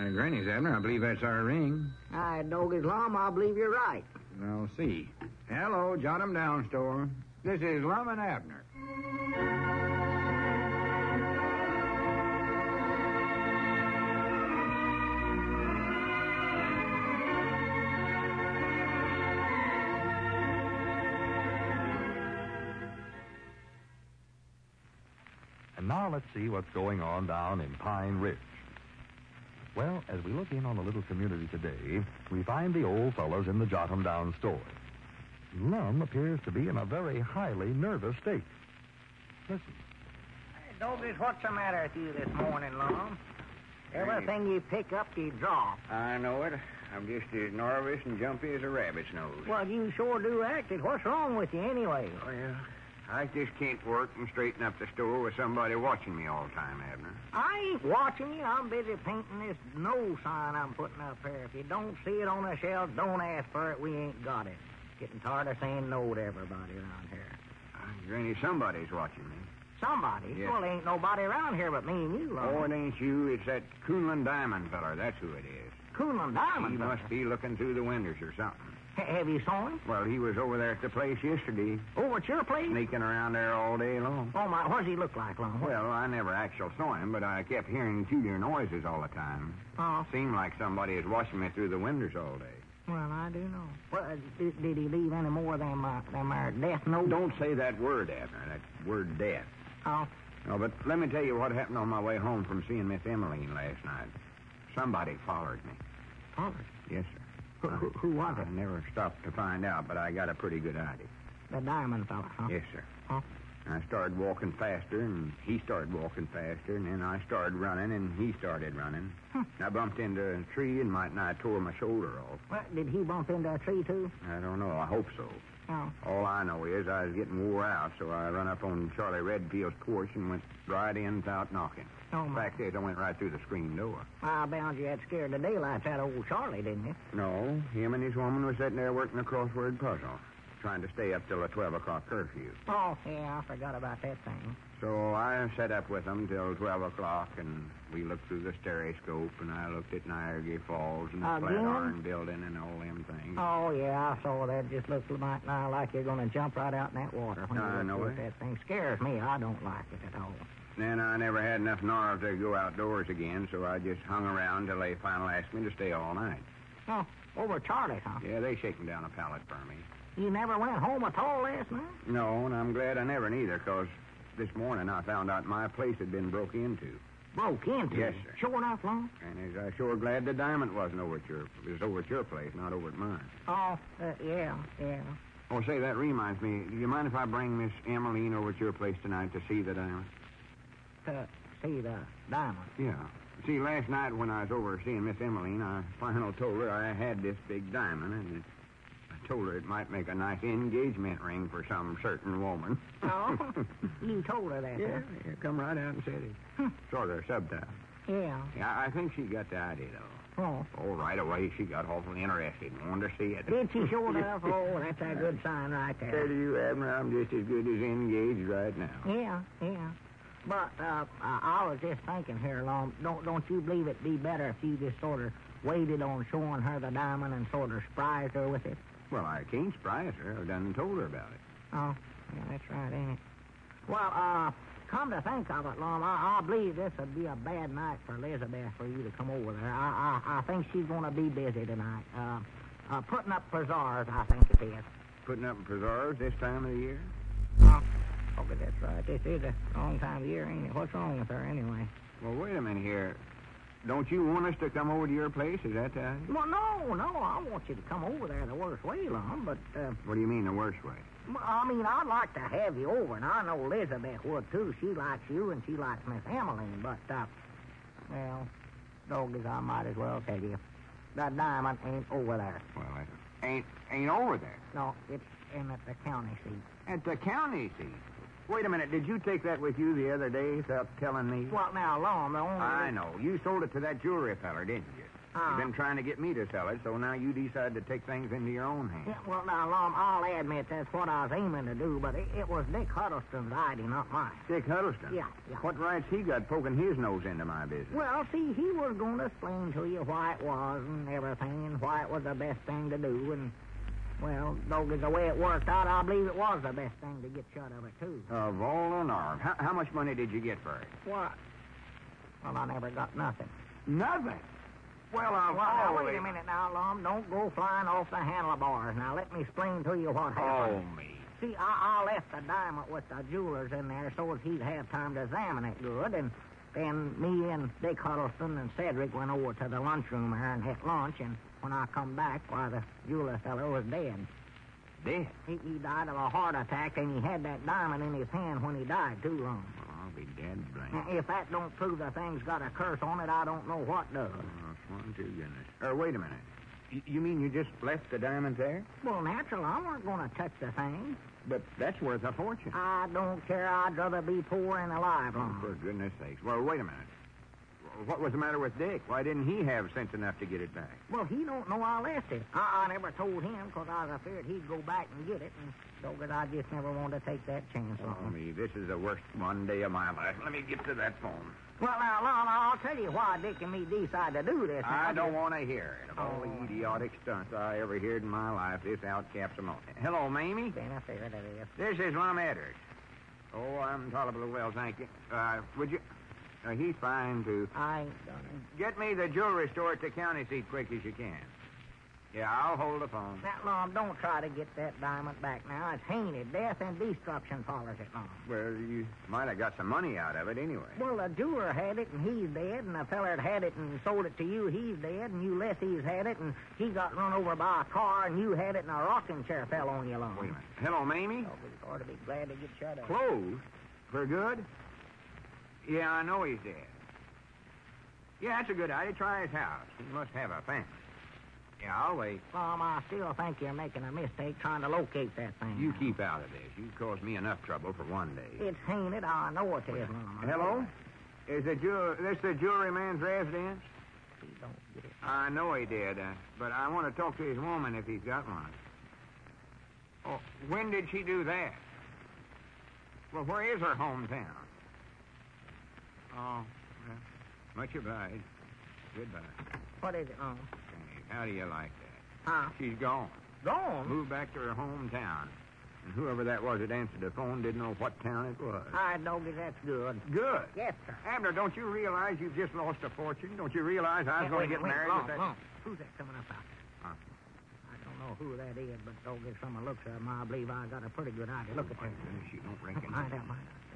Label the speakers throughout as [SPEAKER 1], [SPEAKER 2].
[SPEAKER 1] Granny's, Abner. I believe that's our ring.
[SPEAKER 2] Doggy's Lum, I believe you're right.
[SPEAKER 1] I'll see. Hello, Jot 'em Down store. This is Lum and Abner.
[SPEAKER 3] And now let's see what's going on down in Pine Ridge. Well, as we look in on the little community today, we find the old fellows in the Jot 'em Down store. Lum appears to be in a very highly nervous state. Listen.
[SPEAKER 2] Hey, Doggies, what's the matter with you this morning, Lum? Everything you pick up, you drop.
[SPEAKER 1] I know it. I'm just as nervous and jumpy as a rabbit's nose.
[SPEAKER 2] Well, you sure do act it. What's wrong with you anyway?
[SPEAKER 1] Well, I just can't work and straighten up the store with somebody watching me all the time, Abner.
[SPEAKER 2] I ain't watching you. I'm busy painting this no sign I'm putting up here. If you don't see it on the shelf, don't ask for it. We ain't got it. Getting tired of saying no to everybody around here.
[SPEAKER 1] Granny, somebody's watching me.
[SPEAKER 2] Somebody?
[SPEAKER 1] Yes.
[SPEAKER 2] Well, there ain't nobody around here but me and you, Lum.
[SPEAKER 1] Oh, it ain't you. It's that Coonland Diamond feller. That's who it is.
[SPEAKER 2] Coonland Diamond?
[SPEAKER 1] He must be looking through the windows or something.
[SPEAKER 2] Have you saw him?
[SPEAKER 1] Well, he was over there at the place yesterday.
[SPEAKER 2] Over at your place?
[SPEAKER 1] Sneaking around there all day long.
[SPEAKER 2] Oh, my, what does he look like, Lum?
[SPEAKER 1] Well, I never actually saw him, but I kept hearing peculiar noises all the time.
[SPEAKER 2] Oh.
[SPEAKER 1] Seemed like somebody is watching me through the windows all day.
[SPEAKER 2] Well, I do know. Well, did he leave any more of them death notes?
[SPEAKER 1] Don't say that word, Abner. That word death.
[SPEAKER 2] Oh.
[SPEAKER 1] No, but let me tell you what happened on my way home from seeing Miss Emmeline last night. Somebody followed me.
[SPEAKER 2] Followed?
[SPEAKER 1] Yes, sir.
[SPEAKER 2] Who was it?
[SPEAKER 1] I never stopped to find out, but I got a pretty good idea.
[SPEAKER 2] The diamond fella, huh?
[SPEAKER 1] Yes, sir.
[SPEAKER 2] Huh?
[SPEAKER 1] I started walking faster, and he started walking faster, and then I started running, and he started running. I bumped into a tree and might nigh tore my shoulder off.
[SPEAKER 2] Well, did he bump into a tree, too?
[SPEAKER 1] I don't know. I hope so.
[SPEAKER 2] Oh.
[SPEAKER 1] All I know is I was getting wore out, so I run up on Charlie Redfield's porch and went right in without knocking.
[SPEAKER 2] Oh, my.
[SPEAKER 1] Fact is, I went right through the screen door.
[SPEAKER 2] I bound you had scared the daylights out of old Charlie, didn't you?
[SPEAKER 1] No, him and his woman were sitting there working a crossword puzzle, trying to stay up till the 12 o'clock curfew.
[SPEAKER 2] Oh, yeah, I forgot about that thing.
[SPEAKER 1] So I sat up with them till 12 o'clock, and we looked through the stereoscope, and I looked at Niagara Falls and the Flatiron Building and all them things.
[SPEAKER 2] Oh, yeah, I saw that. Just looks like you're going to jump right out in that water when you look at that thing. Scares me. I don't like it at all.
[SPEAKER 1] Then I never had enough nerve to go outdoors again, so I just hung around till they finally asked me to stay all night.
[SPEAKER 2] Oh, over Charlie, huh?
[SPEAKER 1] Yeah, they shaking down a pallet for me.
[SPEAKER 2] You never went home at all last night?
[SPEAKER 1] No, and I'm glad I never neither, because this morning I found out my place had been broke into.
[SPEAKER 2] Broke into?
[SPEAKER 1] Yes, sir.
[SPEAKER 2] Sure enough, Lum?
[SPEAKER 1] And I'm sure glad the diamond wasn't over at your place, not over at mine.
[SPEAKER 2] Oh, yeah.
[SPEAKER 1] Oh, say, that reminds me. Do you mind if I bring Miss Emmeline over at your place tonight to see the diamond?
[SPEAKER 2] To see the diamond?
[SPEAKER 1] Yeah. See, last night when I was over seeing Miss Emmeline, I finally told her I had this big diamond, and I told her it might make a nice engagement ring for some certain woman.
[SPEAKER 2] Oh? You told her that,
[SPEAKER 1] Yeah,
[SPEAKER 2] huh?
[SPEAKER 1] come right out and said it. Sort of subtitle.
[SPEAKER 2] Yeah.
[SPEAKER 1] Yeah, I think she got the idea, though.
[SPEAKER 2] Oh.
[SPEAKER 1] Oh, right away she got awfully interested and wanted to see it.
[SPEAKER 2] Did she sure enough? Oh, that's a good sign right there.
[SPEAKER 1] Tell you, Abner, I'm just as good as engaged right now.
[SPEAKER 2] Yeah. But I was just thinking here, Lum, don't you believe it'd be better if you just sort of waited on showing her the diamond and sort of surprised her with it?
[SPEAKER 1] Well, I can't surprise her. I done told her about it.
[SPEAKER 2] Oh, yeah, that's right, ain't it? Well, come to think of it, Lum, I believe this would be a bad night for Elizabeth for you to come over there. I think she's going to be busy tonight. Putting up preserves, I think it is.
[SPEAKER 1] Putting up preserves this time of the year?
[SPEAKER 2] Okay, that's right. This is a long time of year, ain't it? What's wrong with her, anyway?
[SPEAKER 1] Well, wait a minute here. Don't you want us to come over to your place? Is that the idea?
[SPEAKER 2] Well, no. I want you to come over there the worst way, Lum, but...
[SPEAKER 1] What do you mean, the worst way?
[SPEAKER 2] I mean, I'd like to have you over, and I know Elizabeth would, too. She likes you, and she likes Miss Emmeline, but, well, Doggies, I might as well tell you. That diamond ain't over there.
[SPEAKER 1] Well, it ain't over there.
[SPEAKER 2] No, it's in at the county seat.
[SPEAKER 1] At the county seat? Wait a minute. Did you take that with you the other day without telling me?
[SPEAKER 2] Well, now, Lum, the only...
[SPEAKER 1] I know. You sold it to that jewelry feller, didn't you? You've been trying to get me to sell it, so now you decide to take things into your own hands.
[SPEAKER 2] Yeah, well, now, Lum, I'll admit that's what I was aiming to do, but it was Dick Huddleston's idea, not mine.
[SPEAKER 1] Dick Huddleston?
[SPEAKER 2] Yeah.
[SPEAKER 1] What rights he got poking his nose into my business?
[SPEAKER 2] Well, see, he was going to explain to you why it was and everything, and why it was the best thing to do, and, well, Doggy, the way it worked out, I believe it was the best thing to get shut of it, too.
[SPEAKER 1] Of all and all. How much money did you get for it?
[SPEAKER 2] What? Well, I never got nothing.
[SPEAKER 1] Nothing? Well,
[SPEAKER 2] now, wait a minute now, Lum. Don't go flying off the handlebars. Now, let me explain to you what happened.
[SPEAKER 1] Oh, me.
[SPEAKER 2] See, I left the diamond with the jewelers in there so as he'd have time to examine it good, and then me and Dick Huddleston and Cedric went over to the lunchroom there and had lunch, and when I come back, why, the jeweler fellow was dead.
[SPEAKER 1] Dead?
[SPEAKER 2] He died of a heart attack, and he had that diamond in his hand when he died, too, Lum.
[SPEAKER 1] I'll be dead blamed.
[SPEAKER 2] Now, if that don't prove the thing's got a curse on it, I don't know what does.
[SPEAKER 1] One, two, goodness. Wait a minute. You mean you just left the diamond there?
[SPEAKER 2] Well, natural, I weren't going to touch the thing.
[SPEAKER 1] But that's worth a fortune.
[SPEAKER 2] I don't care. I'd rather be poor and alive, Lum.
[SPEAKER 1] For goodness sakes. Well, wait a minute. What was the matter with Dick? Why didn't he have sense enough to get it back?
[SPEAKER 2] Well, he don't know I left it. I never told him because I was afraid he'd go back and get it, and so that I just never wanted to take that chance on
[SPEAKER 1] Oh, me, this is the worst one day of my life. Let me get to that phone.
[SPEAKER 2] Well, now, Lum, I'll tell you why Dick and me decided to do this.
[SPEAKER 1] I don't want to hear it. Of all the idiotic stunts I ever heard in my life, this outcaps them all. Hello, Mamie. This is Lum Edwards. Oh, I'm tolerably well, thank you. Would you... he's fine, too.
[SPEAKER 2] I ain't done it.
[SPEAKER 1] Get me the jewelry store at the county seat quick as you can. Yeah, I'll hold the phone.
[SPEAKER 2] Now, Lum, don't try to get that diamond back now. It's tainted. Death and destruction follows it, Lum.
[SPEAKER 1] Well, you might have got some money out of it anyway.
[SPEAKER 2] Well, the jeweler had it, and he's dead, and the feller that had it and sold it to you, he's dead, and Ulysses had it, and he got run over by a car, and you had it, and a rocking chair fell on you, Lum.
[SPEAKER 1] Wait a minute. Hello, Mamie?
[SPEAKER 2] Oh, we ought to be glad to get shut up.
[SPEAKER 1] Closed? For good? Yeah, I know he's dead. Yeah, that's a good idea. Try his house. He must have a fence. Yeah, I'll wait.
[SPEAKER 2] Lum, I still think you're making a mistake trying to locate that thing.
[SPEAKER 1] You keep out of this. You've caused me enough trouble for one day.
[SPEAKER 2] It's tainted. I know it is, Lum.
[SPEAKER 1] Hello? Is this the jewelry man's residence?
[SPEAKER 2] He don't get it.
[SPEAKER 1] I know he did, but I want to talk to his woman if he's got one. Oh, when did she do that? Well, where is her hometown? Oh, well, much obliged. Goodbye.
[SPEAKER 2] What is it, Lum?
[SPEAKER 1] How do you like that?
[SPEAKER 2] Huh?
[SPEAKER 1] She's gone.
[SPEAKER 2] Gone?
[SPEAKER 1] Moved back to her hometown. And whoever that was that answered the phone didn't know what town it was.
[SPEAKER 2] I Doggy, that's good.
[SPEAKER 1] Good.
[SPEAKER 2] Yes, sir.
[SPEAKER 1] Abner, don't you realize you've just lost a fortune? Don't you realize I was going to get married with that...
[SPEAKER 2] Lum. Who's that coming up out there?
[SPEAKER 1] Huh?
[SPEAKER 2] I don't know who that is, but Doggy, from the looks of him, I believe I got a pretty good idea. Look at
[SPEAKER 1] My
[SPEAKER 2] that.
[SPEAKER 1] goodness, you don't reckon...
[SPEAKER 2] Mind out.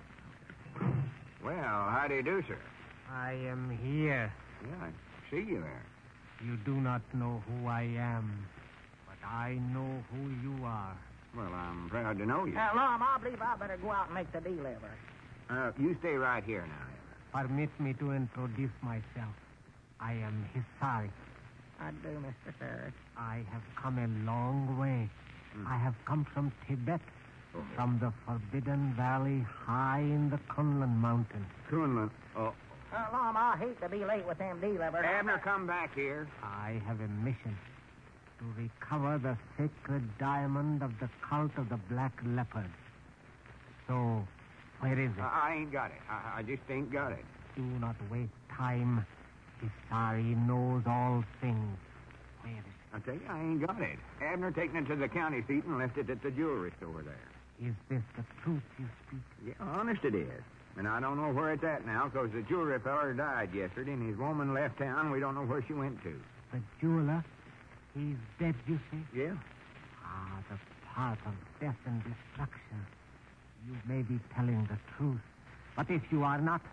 [SPEAKER 1] Well, how do you do, sir?
[SPEAKER 4] I am here.
[SPEAKER 1] Yeah, I see you there.
[SPEAKER 4] You do not know who I am, but I know who you are.
[SPEAKER 1] Well, I'm proud to know you.
[SPEAKER 2] Lum, I believe I better go out and make the deal ever.
[SPEAKER 1] You stay right here now, Abner.
[SPEAKER 4] Permit me to introduce myself. I am Hisari.
[SPEAKER 2] I do, Mr. Ferris.
[SPEAKER 4] I have come a long way. I have come from Tibet, from the Forbidden Valley high in the Kunlun Mountains.
[SPEAKER 1] Kunlun. Oh.
[SPEAKER 2] Lum, I hate to be late with them dealers.
[SPEAKER 1] Abner, come back here.
[SPEAKER 4] I have a mission to recover the sacred diamond of the cult of the Black Leopard. So, where is it?
[SPEAKER 1] I ain't got it. I just ain't got it.
[SPEAKER 4] Do not waste time. Hisari knows all things. Where is it?
[SPEAKER 1] I tell you, I ain't got it. Abner taken it to the county seat and left it at the jewelry store there.
[SPEAKER 4] Is this the truth you speak?
[SPEAKER 1] Yeah, honest it is. And I don't know where it's at now, because the jewelry feller died yesterday, and his woman left town. We don't know where she went to.
[SPEAKER 4] The jeweler? He's dead, you say?
[SPEAKER 1] Yeah?
[SPEAKER 4] Ah, the path of death and destruction. You may be telling the truth. But if you are not...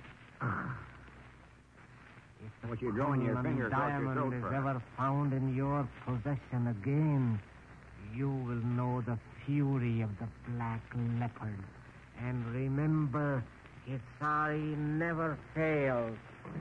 [SPEAKER 4] If the
[SPEAKER 1] What, you're drawing your
[SPEAKER 4] Kunlun
[SPEAKER 1] finger across your
[SPEAKER 4] diamond
[SPEAKER 1] throat
[SPEAKER 4] is
[SPEAKER 1] for?
[SPEAKER 4] ever found in your possession again, you will know the fury of the Black Leopard. And remember, Hisari never fails.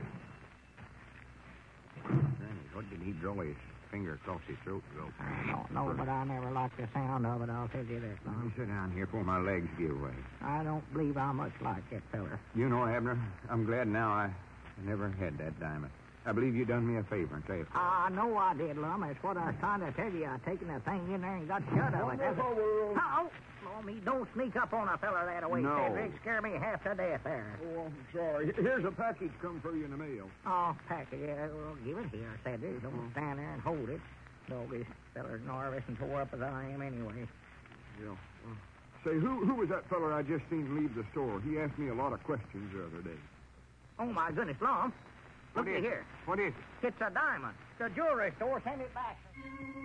[SPEAKER 1] Granny, what did he draw his finger across his throat to go?
[SPEAKER 2] I don't know, but I never liked the sound of it. I'll tell you that,
[SPEAKER 1] Let me
[SPEAKER 2] Lum.
[SPEAKER 1] sit down here before my legs give way.
[SPEAKER 2] I don't believe I much like that feller.
[SPEAKER 1] You know, Abner, I'm glad now I never had that diamond. I believe you done me a favor and say it.
[SPEAKER 2] I know I did, Lum. It's what I was trying to tell you. I taken the thing in there and got shut of it. Oh, Lum, don't sneak up on a feller that way,
[SPEAKER 1] No.
[SPEAKER 2] Cedric. Scare me half to death there.
[SPEAKER 5] Oh, I'm sorry. Here's a package come for you in the mail.
[SPEAKER 2] Oh, pack it. Yeah, well, give it here, Cedric. Don't stand there and hold it. Doggy feller's nervous and tore up as I am anyway.
[SPEAKER 5] Yeah. Say, who was that feller I just seen leave the store? He asked me a lot of questions the other day.
[SPEAKER 2] Oh, my goodness, Lum. Look
[SPEAKER 1] What is
[SPEAKER 2] at
[SPEAKER 1] it?
[SPEAKER 2] here.
[SPEAKER 1] What is it?
[SPEAKER 2] It's a diamond. The jewelry store sent it back.